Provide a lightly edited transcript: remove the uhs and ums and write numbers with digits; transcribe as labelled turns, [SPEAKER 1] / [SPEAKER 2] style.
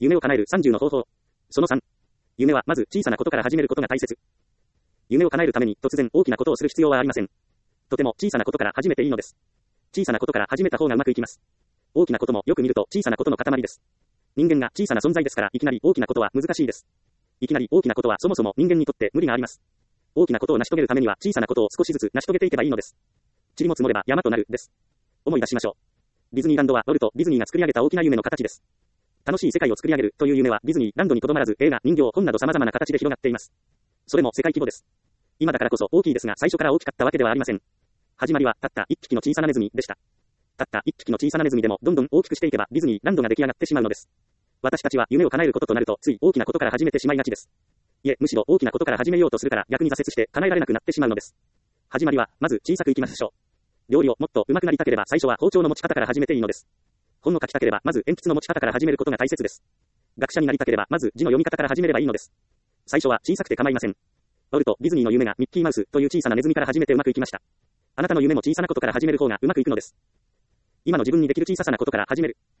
[SPEAKER 1] 夢を叶える30の方法。その3。夢はまず小さなことから始めることが大切。夢を叶えるために突然大きなことをする必要はありません。とても小さなことから始めていいのです。小さなことから始めた方がうまくいきます。大きなこともよく見ると小さなことの塊です。人間が小さな存在ですからいきなり大きなことは難しいです。いきなり大きなことはそもそも人間にとって無理があります。大きなことを成し遂げるためには小さなことを少しずつ成し遂げていけばいいのです。塵も積もれば山となるです。思い出しましょう。ディズニーランドはウォルト・ディズニーが作り上げた大きな夢の形です。楽しい世界を作り上げるという夢はディズニーランドにとどまらず映画、人形、本など様々な形で広がっています。それも世界規模です。今だからこそ大きいですが最初から大きかったわけではありません。始まりはたった一匹の小さなネズミでした。たった一匹の小さなネズミでもどんどん大きくしていけばディズニーランドが出来上がってしまうのです。私たちは夢を叶えることとなるとつい大きなことから始めてしまいがちです。いえ、むしろ大きなことから始めようとするから逆に挫折して叶えられなくなってしまうのです。始まりはまず小さくいきましょう。料理をもっと上手くなりたければ最初は包丁の持ち方から始めていいのです。本を書きたければまず鉛筆の持ち方から始めることが大切です。学者になりたければまず字の読み方から始めればいいのです。最初は小さくて構いません。ウォルト・ディズニーの夢がミッキーマウスという小さなネズミから始めてうまくいきました。あなたの夢も小さなことから始める方がうまくいくのです。今の自分にできる小さなことから始める。